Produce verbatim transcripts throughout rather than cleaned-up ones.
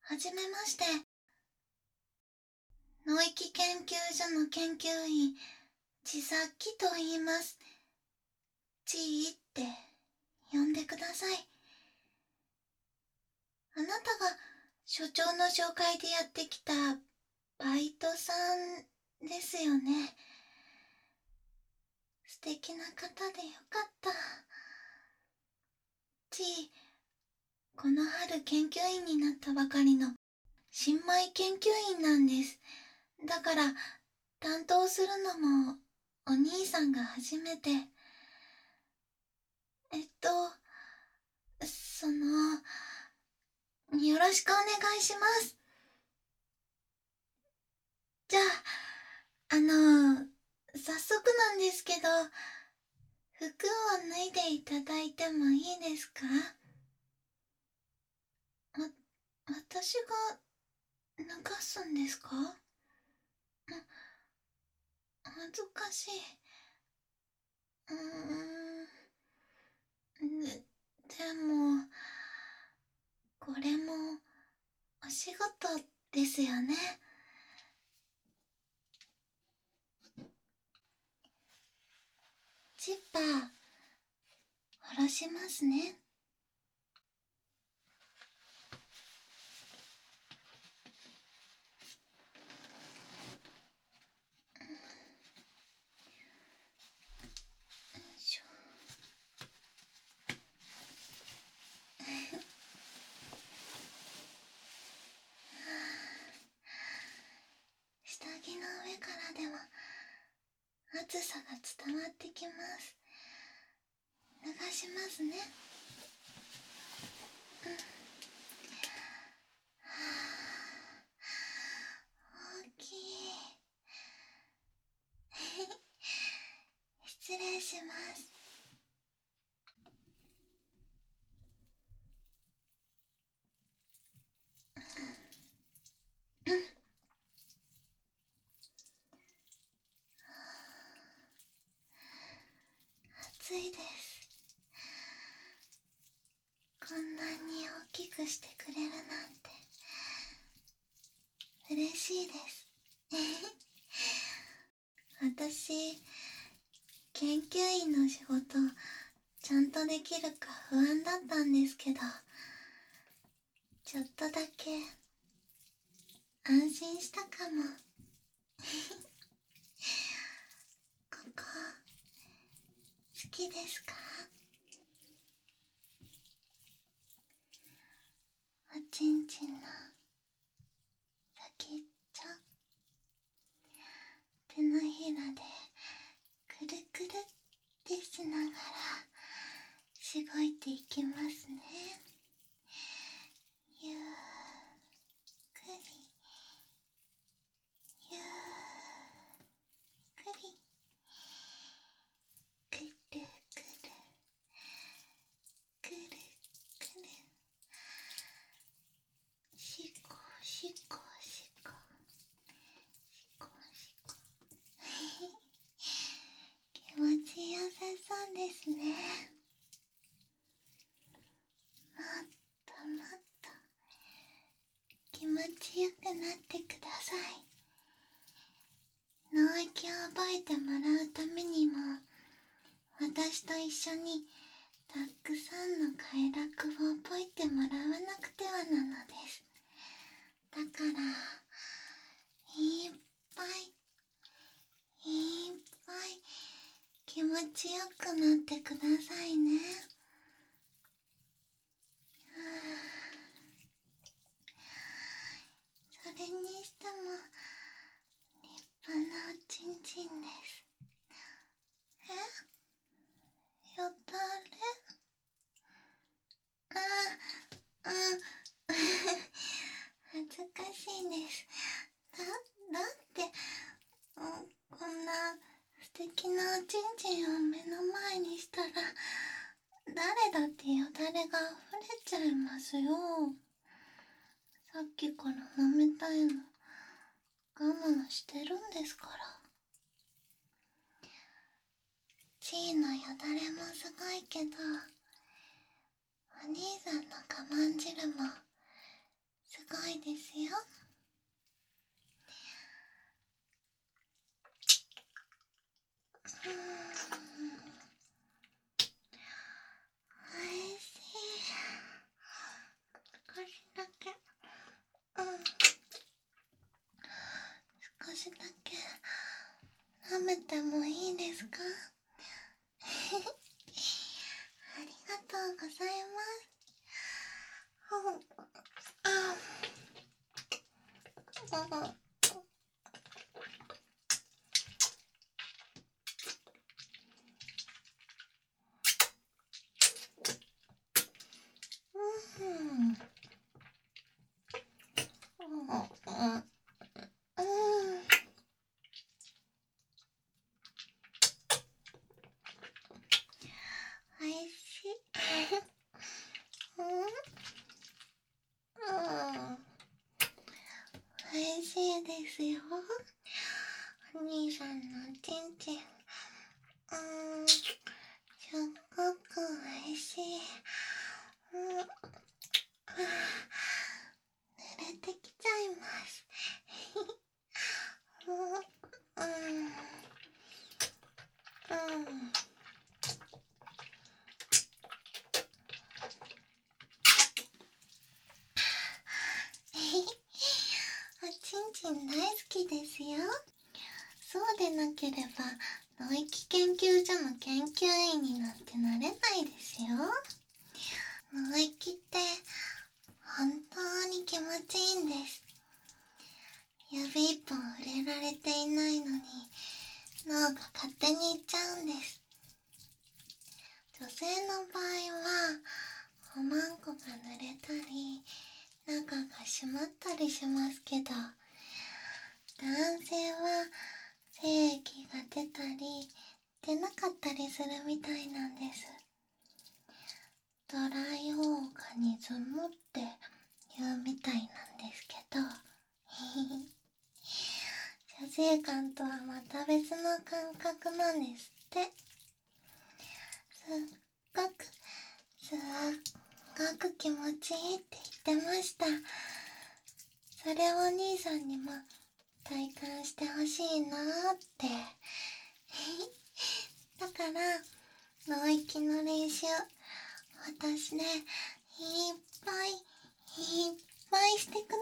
はじめまして。脳域研究所の研究員、千崎と言います。ちーって呼んでください。あなたが所長の紹介でやってきたバイトさんですよね。素敵な方でよかった。ちー、この春研究員になったばかりの新米研究員なんです。だから担当するのもお兄さんが初めて。えっと、その、よろしくお願いします。じゃあ、あの、早速なんですけど、服を脱いでいただいてもいいですか？わ、私が脱がすんですか？恥ずかしい。うーん。で、でも、これもお仕事ですよね。ジッパー、下ろしますね。よいしょ。下着の上からでも暑さが伝わってきます。脱がしますね。うん。はあ、大きい。失礼します。うん。暑いです。こんなに大きくしてくれるなんて嬉しいです。私、研究員の仕事ちゃんとできるか不安だったんですけど、ちょっとだけ安心したかも。ここ好きですか？おちんちんの先っちょ、手のひらでくるくるってしながらしごいていきますね。ゆっくりゆっくり、くるくるくるくる、しこしこしこしこしこ。気持ちよさそうですね。もっともっと気持ちよくなってください。脳域を覚えてもらうためにも、私と一緒にたくさんの快楽を覚えてもらわなくてはなのです。だからいっぱいいっぱい気持ちよくなってくださいね。それにしても立派なおちんちんです。え、よだれ？あ、うん。恥ずかしいです。だ、だって、うん、こんな素敵なおちんちんを目の前にしたら、誰だってよだれが溢れちゃいますよ。さっきから舐めたいの我慢してるんですから。チーのよだれもすごいけど、お兄さんの我慢汁もすごいですよ。うん、おいしい。少しだけ、うん、少しだけ舐めてもいいですか？ありがとうございます。うん、うん、うん、うん、おいしい。うん、うん、おいしいですよ。お兄さんのちんちん、うん、すっごくおいしい。うん、濡れてきちゃいます。うん、うん、うん。おちんちん大好きですよ。そうでなければ脳域研究所の研究員になんてなれないですよ。脳域って本当に気持ちいいんです。指一本触れられていないのに脳が勝手にいっちゃうんです。女性の場合はおまんこが濡れたり中が締まったりしますけど、男性は精液が出たり出なかったりするみたいなんです。ドライオーガニズムって言うみたいなんですけど射精感とはまた別の感覚なんですって。すっごくすっごく気持ちいいって言ってました。それをお兄さんにも体感してほしいなーってだから脳域の練習私ねいっぱいいっぱいしてくだ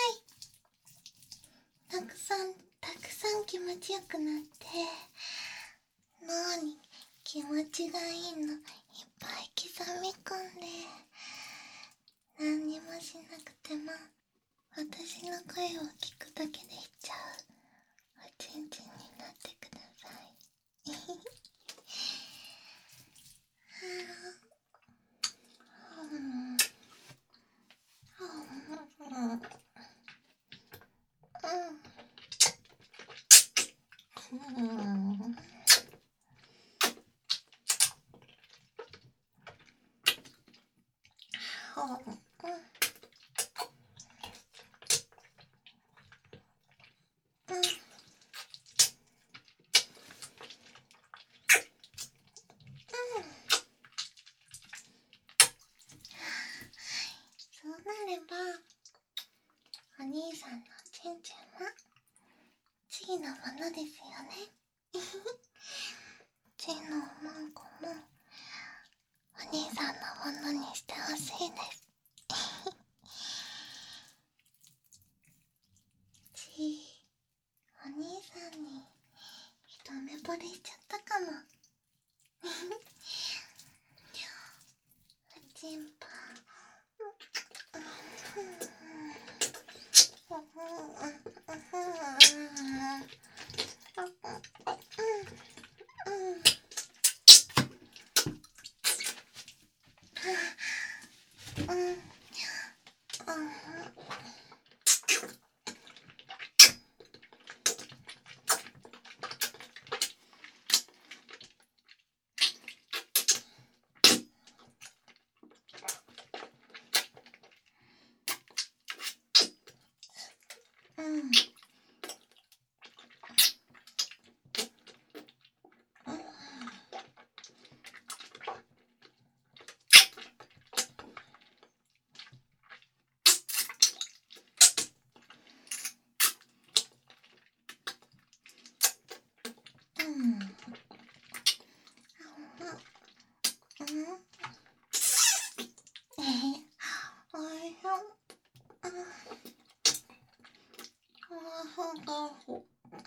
さい。たくさんたくさん気持ちよくなって脳に気持ちがいいのいっぱい刻み込んで何にもしなくても私の声を聞くだけでいっちゃうおちんちんになってください。そうなればお兄さんのちんちんはチーのものですよね。チーのおまんこもお兄さんのものにしてほしいです。チー、お兄さんに一目惚れしちゃったかも。おちんぽうん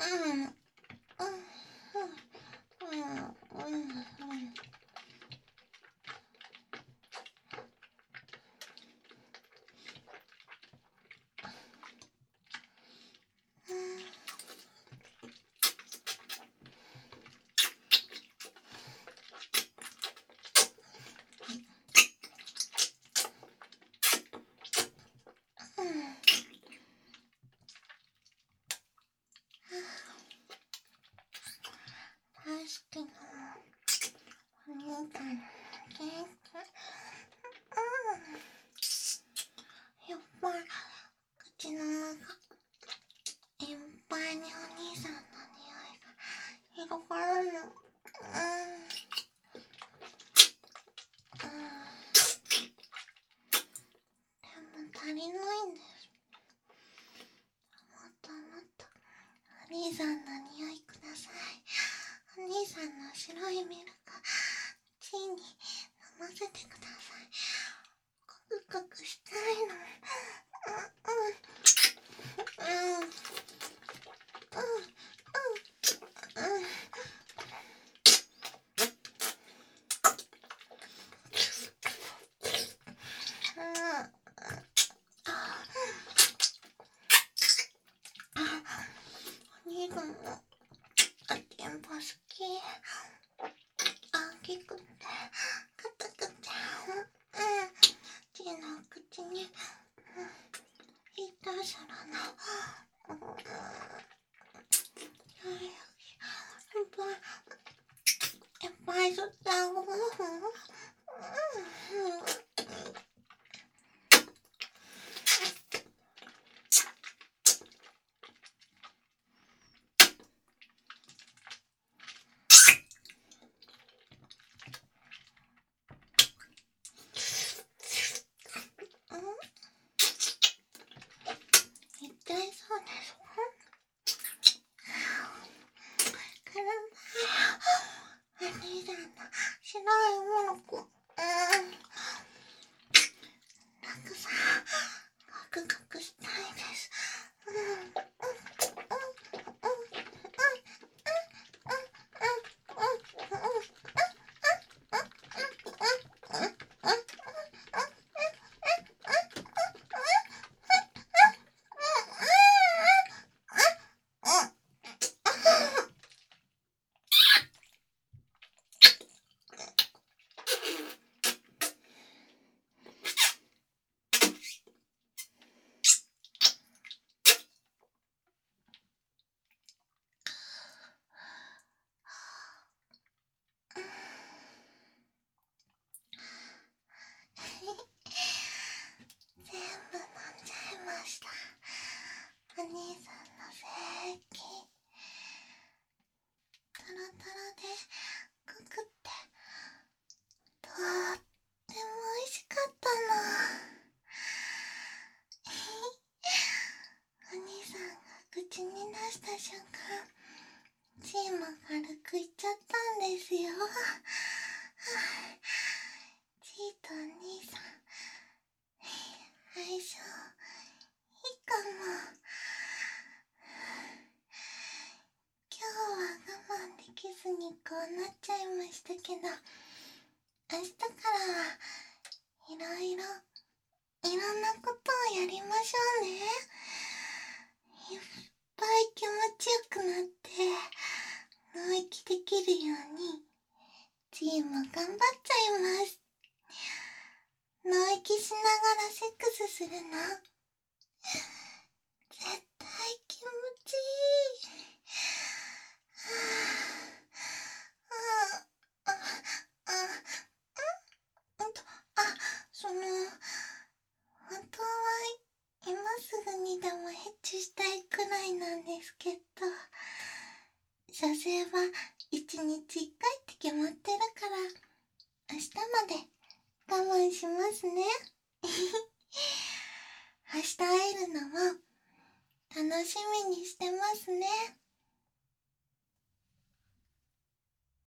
やっぱり口の中いっぱいにお兄さんの匂いが広がるの。でも足りないんです。もっともっとお兄さんの匂いください。お兄さんの白いミルクチーに飲ませてください。カクカクしたいの。うんうんうんうんお兄さんのテンポ好き。大きくて硬くてチーの口にいたずらのいっぱい吸ってあごう。痛いそうです。お兄さんの白いものこ、うん、たくさんカクカクしたいです。全部飲んじゃいました。お兄さんの精液トロトロで濃くってとっても美味しかったの。お兄さんが口に出した瞬間チーも軽くいっちゃったんですよ。チーとお兄さん相性いいかも。今日は我慢できずにこうなっちゃいましたけど、明日からはいろいろいろんなことをやりましょうね。いっぱい気持ちよくなって脳域できるようにチーも頑張っちゃいます。脳域しながらセックスするの絶対気持ちいい。ああああんとあその本当は今すぐにでもヘッチしたいくらいなんですけど、射精はいちにちいっかいって決まってるから明日まで我慢しますね。明日会えるのも楽しみにしてますね。